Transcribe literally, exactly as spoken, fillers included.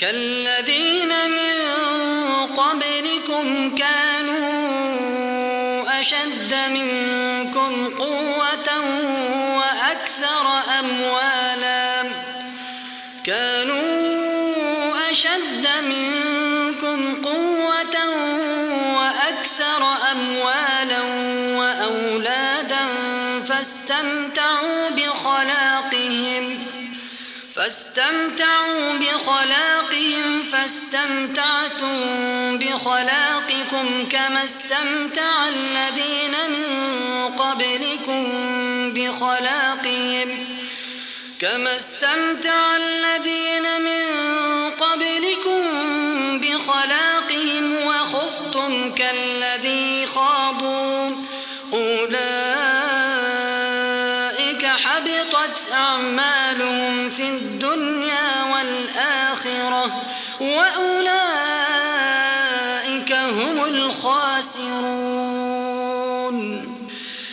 كالذين من قبلكم كانوا أشد منكم قوة وأكثر أموالا كانوا أشد منكم قوة وأكثر أموالا وأولادا فاستمتعوا بخلاقهم فاستمتعوا بخلاقهم فاستمتعتم بخلاقكم كما استمتع الذين من قبلكم بخلاقهم كما استمتع الذين من قبلكم بخلاقهم وخضتم كالذي خاضوا أولئك حبطت أعمالهم في الدنيا والآخرة وأولئك هم الخاسرون.